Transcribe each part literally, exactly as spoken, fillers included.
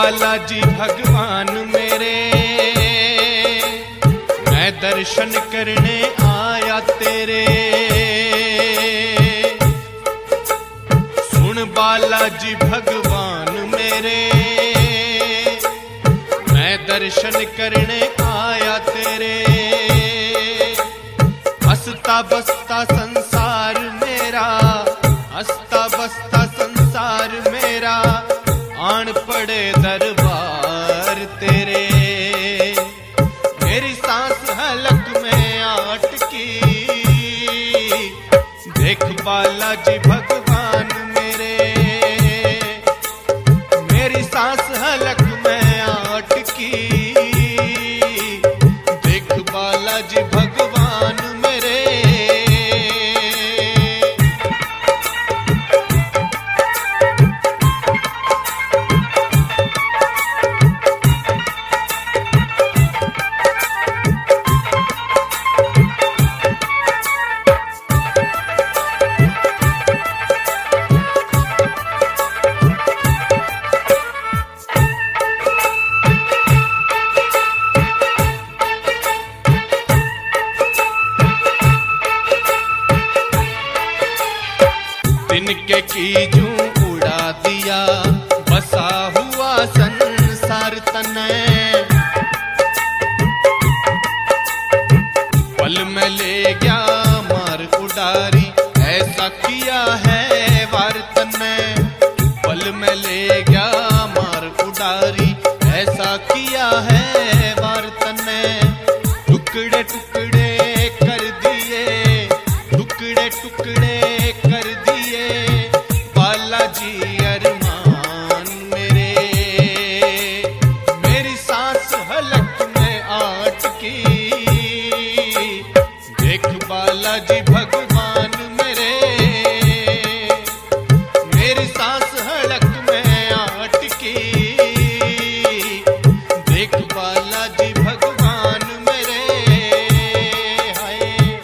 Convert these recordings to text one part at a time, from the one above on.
बालाजी भगवान मेरे, मैं दर्शन करने आया तेरे। सुन बालाजी भगवान मेरे, मैं दर्शन करने आया तेरे। हंसता बसता संसार मेरा, हंसता बसता संसार मेरा, आन पड़े दरबार तेरे। मेरी सांस हलक में अटकी, देख बालाजी भगवान मेरे। मेरी सांस हलक में अटकी, देख बालाजी भगवान मेरे। तिनके कीजू उड़ा दिया, बसा हुआ संसार तने। पल में ले गया मार उडारी, ऐसा किया है वार तने। पल में ले गया मार उडारी, ऐसा किया है वार तने। टुकड़े टुकड़े कर दिए, टुकड़े टुकड़े कर दिए बालाजी अरमान मेरे। मेरी सांस हलक में अटकी, देख बालाजी भगवान मेरे। मेरी सांस हलक में अटकी, देख बालाजी भगवान मेरे। हाय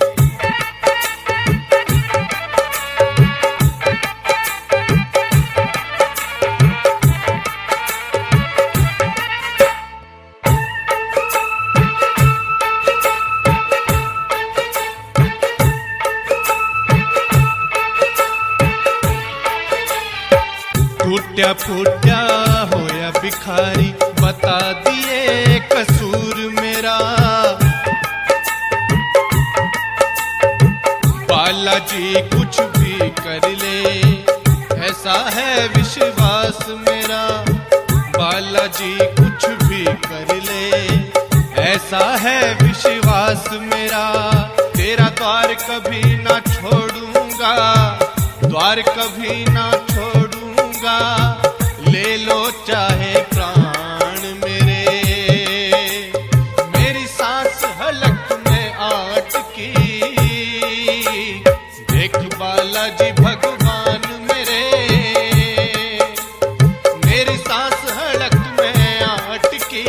टूटा फूटा होया भिखारी, बता दिए कसूर मेरा। बालाजी कुछ भी कर ले, ऐसा है विश्वास मेरा। बालाजी कुछ भी कर ले, ऐसा है विश्वास मेरा। तेरा द्वार कभी ना छोड़ूंगा, द्वार कभी ना छोड़ूंगा। ले लो चाहे प्राण मेरे। मेरी सांस हलक में अटकी, देख बालाजी भगवान मेरे। मेरी सांस हलक में अटकी,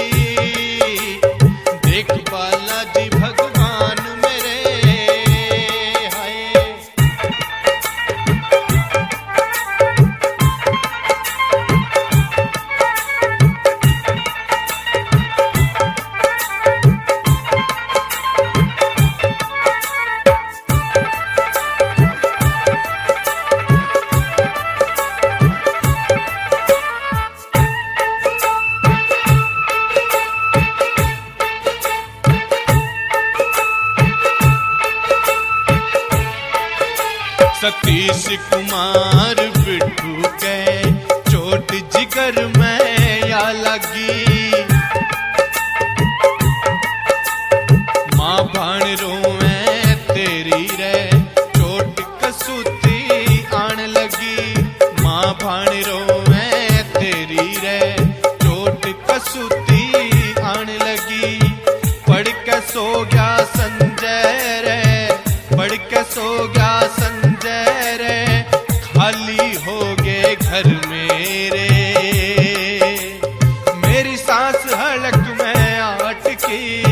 देख बालाजी भगवान मेरे। हाय सतीश कुमार बिट्टू के चोट जिगर में या लगी। माँ भाण रोवे तेरी रे, चोट कसूती आन लगी। माँ भाण रोवे तेरी रे, चोट कसूती आन लगी। पढ़ के सो गया संजय रे, पढ़ के सो गया संजय रे। खाली हो गए घर मेरे। मेरी सांस हलक में अटकी,